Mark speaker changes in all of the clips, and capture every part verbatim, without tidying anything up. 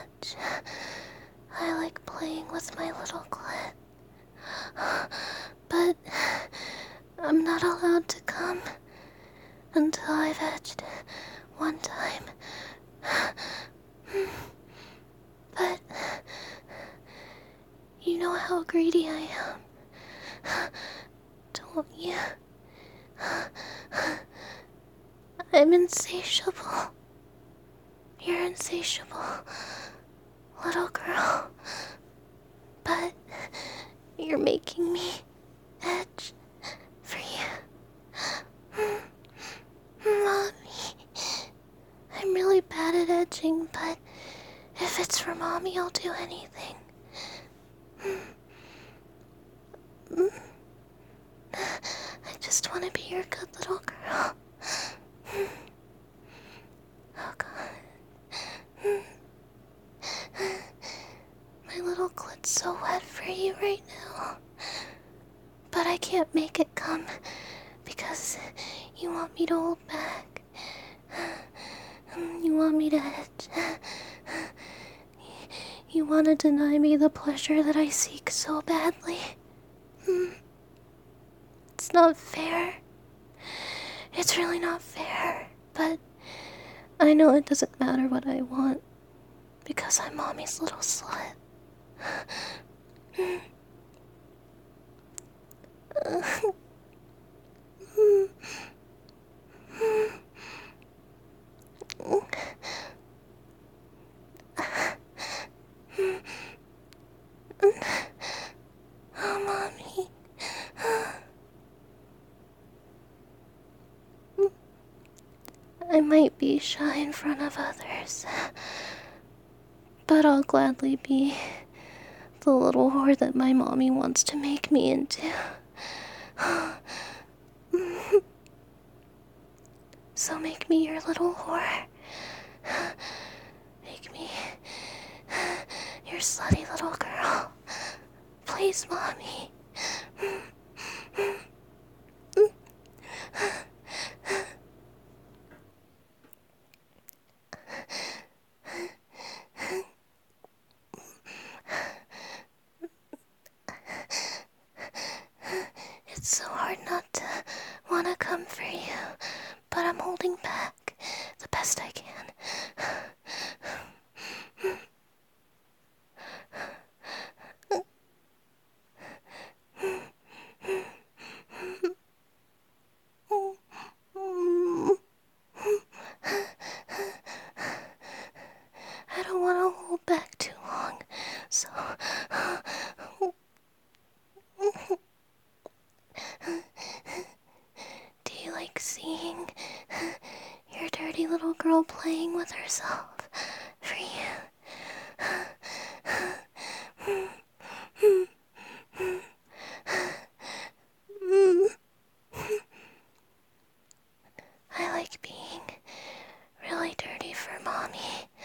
Speaker 1: much. I like playing with my little clit. But I'm not allowed to come until I've edged one time. But you know how greedy I am, don't you? I'm insatiable. You're insatiable, little girl. But you're making me edge for you. Mommy. I'm really bad at edging, but if it's for Mommy, I'll do anything. I just want to be your good little girl. Oh God. My little clit's so wet for you right now. But I can't make it come because you want me to hold back. You want me to edge. You want to deny me the pleasure that I seek so badly. It's not fair. It's really not fair. But I know it doesn't matter what I want because I'm Mommy's little slut. Oh, Mommy. I might be shy in front of others, but I'll gladly be the little whore that my mommy wants to make me into. So make me your little whore. Make me your slutty little girl. Please, Mommy. It's so hard not to want to come for you, but I'm holding back the best I can. I don't want to hold back too long, so... Do you like seeing your dirty little girl playing with herself for you? I like being really dirty for Mommy.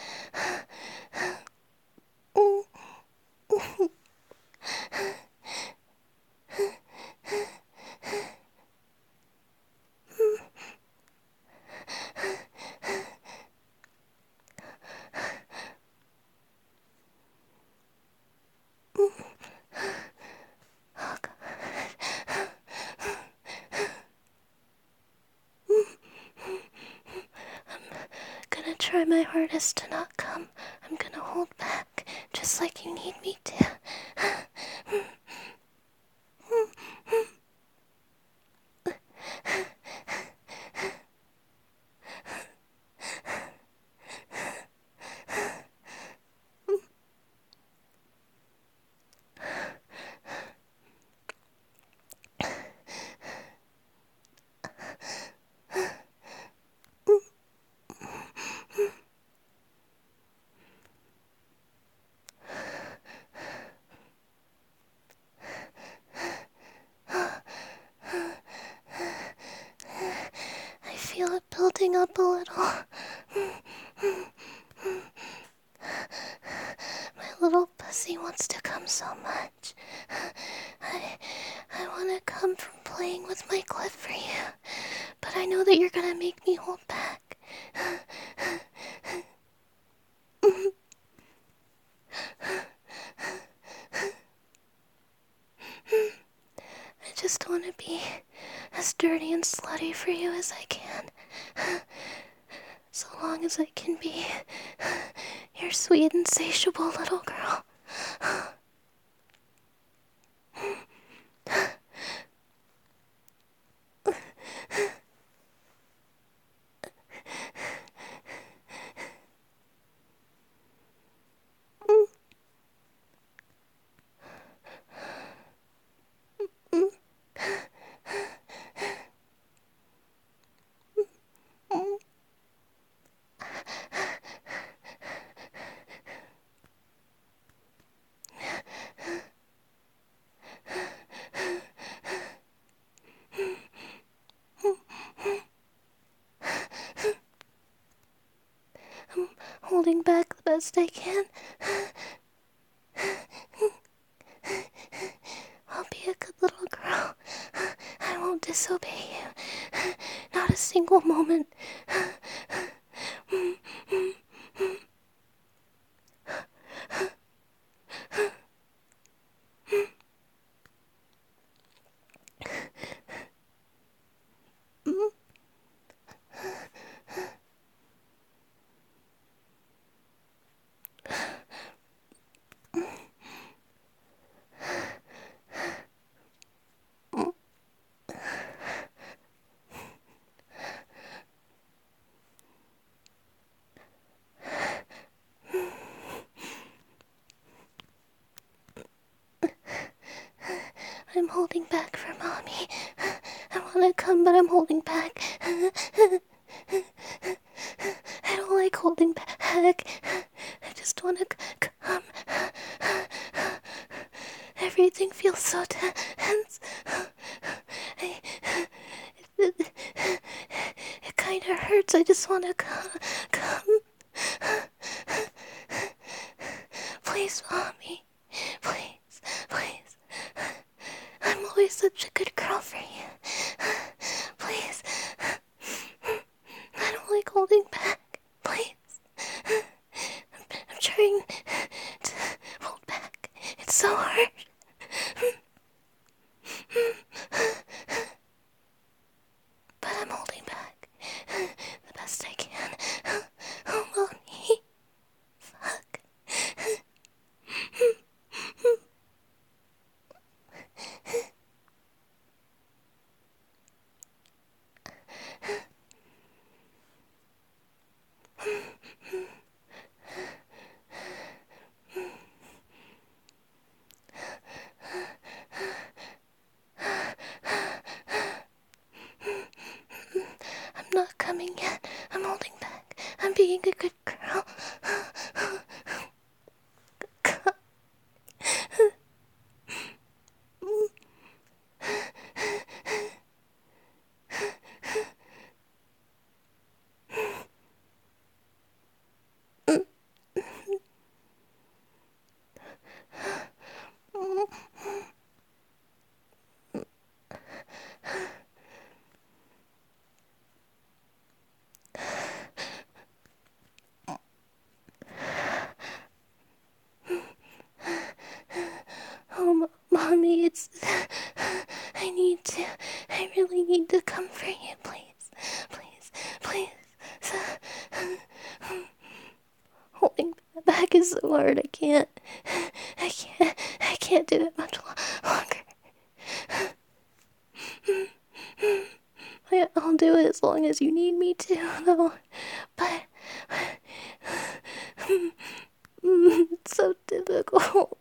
Speaker 1: Oh, God. I'm gonna try my hardest to not come. I'm gonna hold back, just like you need me to. I feel it building up a little. My little pussy wants to come so much. I, I want to come from playing with my clit for you, but I know that you're gonna make me hold back. just want to be as dirty and slutty for you as I can. So long as I can be your sweet, insatiable little girl. I'm holding back the best I can. I'll be a good little girl. I won't disobey you. Not a single moment. I'm holding back for mommy. I want to come, but I'm holding back. I don't like holding back. I just want to come. Everything feels so tense. I, it, it, it kind of hurts. I just want to come. Please, mommy. Please, please. I'm always such a good girl for you. Please. I don't like holding back. Please. I'm, I'm trying to hold back. It's so hard. But I'm holding back the best I can. Oh, mommy. Fuck. I'm not coming yet. I'm holding back. I'm being a good girl. Oh, mommy, it's... I need to... I really need to come for you, please. Please, please. Holding back is so hard. I can't... I can't... I can't do it much longer. I'll do it as long as you need me to, though. But... It's so difficult.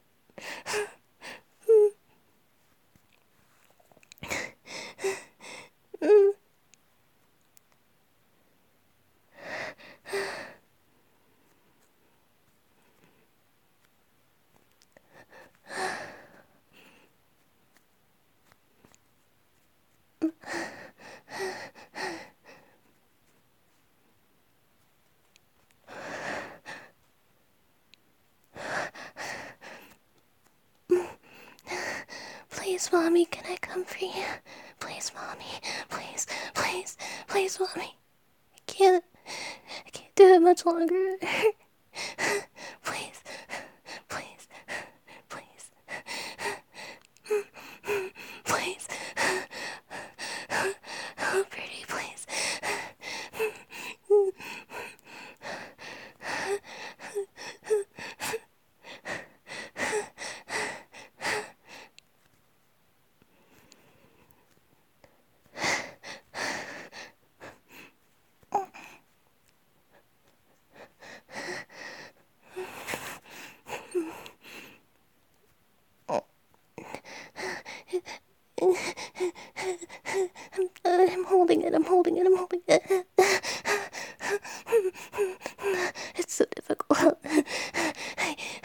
Speaker 1: Please, mommy, can I come for you? Please, mommy. Please, please, please, mommy. I can't, I can't do it much longer. Please, please, please, please.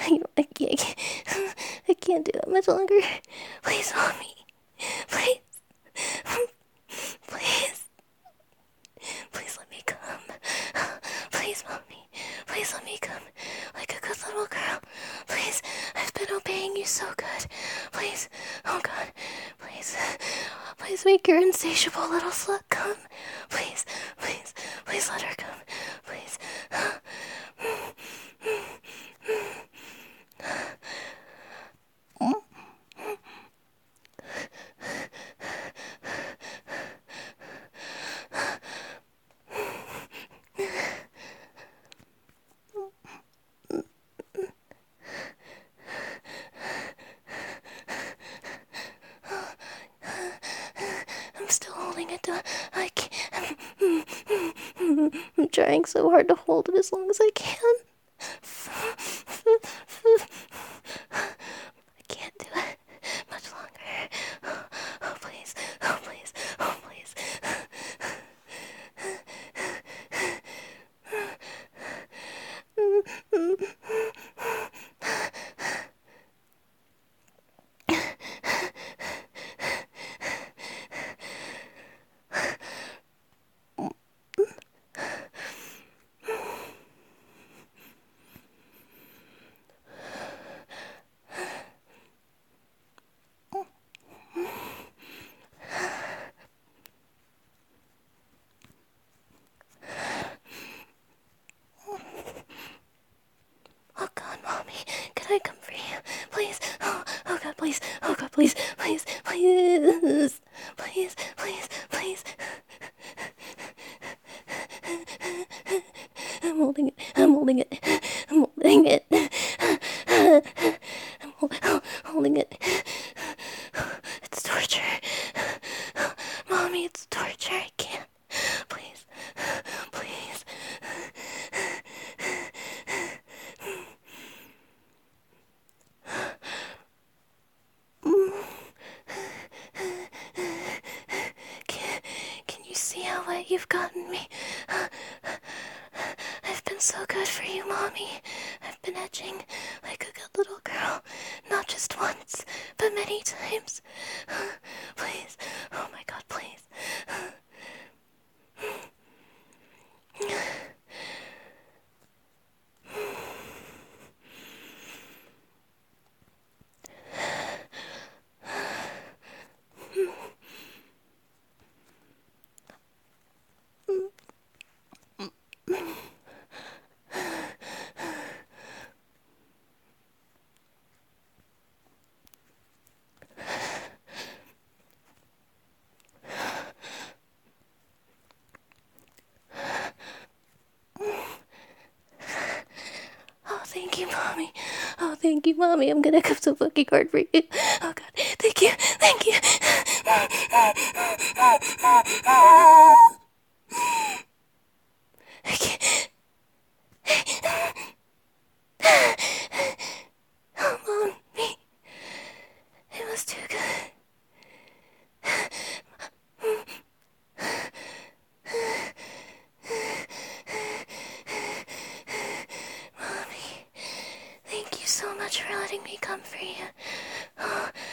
Speaker 1: I, I, can't, I can't do it much longer. Please, mommy. Please. Please. Please let me come. Please, mommy. Please let me come. Like a good little girl. Please. I've been obeying you so good. Please. Oh, God. Please. Please make your insatiable little slut come. Please. Please. Please let her come. Please. I'm still holding it. I can't. I'm trying so hard to hold it as long as I can. I can't do it much longer. Oh, please. Oh, please. Oh, please. Oh, God, mommy. Can I come for you? Please. Oh, oh, God, please. Oh, God, please. Please. Please. Please. Please. Please. I'm holding it. I'm holding it. I'm holding it. I'm ho- holding it. It's torture. Mommy, it's torture. I can't. Please. Please. Can, can you see how wet you've gotten me? I've been so good for you, Mommy. I've been edging like a good little girl. Not just once, but many times. Please. Oh my God, please. Oh, thank you, Mommy. Oh, thank you, Mommy. I'm gonna come so fucking hard for you. Oh, God. Thank you. Thank you. I can't. Oh, Mommy. It was too good. Mommy, thank you so much for letting me come for you. Oh,